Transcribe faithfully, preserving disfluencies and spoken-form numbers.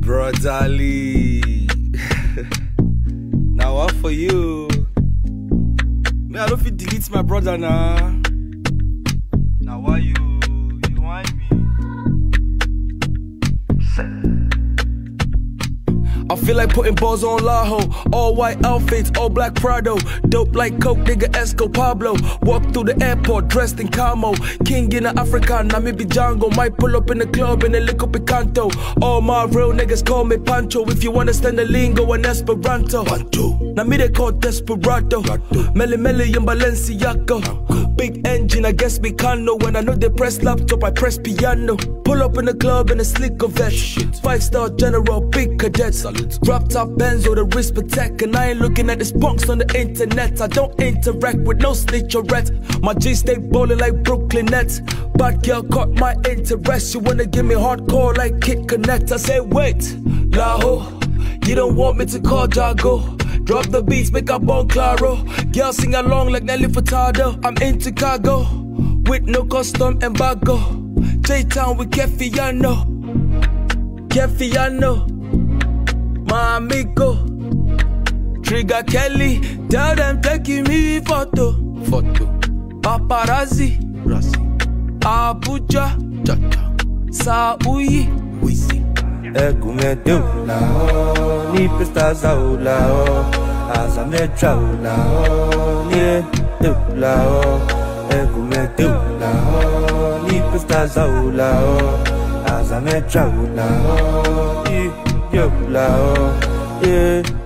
Brotherly. Now what for you? Me, I don't feel delete my brother now. Now why you you want me? I feel like putting balls on Lajo. All white outfits, all black Prado. Dope like Coke, nigga Esco Pablo. Walk through the airport dressed in camo. King in the Africa, now me be Django. Might pull up in the club in a little picanto. All my real niggas call me Pancho. If you understand the lingo and Esperanto. Pancho. Now me they call Desperado. Melly Melly and Balenciaga. Big engine, I guess me can know. When I know they press laptop, I press piano. Pull up in the club in a slick vet. Five star general, big cadet. Drop top Benzo, the wrist protect. And I ain't looking at the punks on the internet. I don't interact with no snitcherette. My G stay bowling like Brooklyn Nets. Bad girl caught my interest. You wanna give me hardcore like Kid Connect. I say wait, Lajo, you don't want me to call Jago. Drop the beats, make up on Claro. Girl sing along like Nelly Furtado. I'm in Chicago with no custom embargo. J-Town with Kefiano. Kefiano, my amigo. Trigger Kelly, tell them taking me photo. Photo. Paparazzi, Rasi. Abuja, Jaja. Saúyi, Wisi. Egume deu la ho, ni pesta sao la ho, azame trao la ho, ni deu la ho. Egume deu la ho, ni pesta sao la ho, azame trao la ho, ni deu la ho, yeah.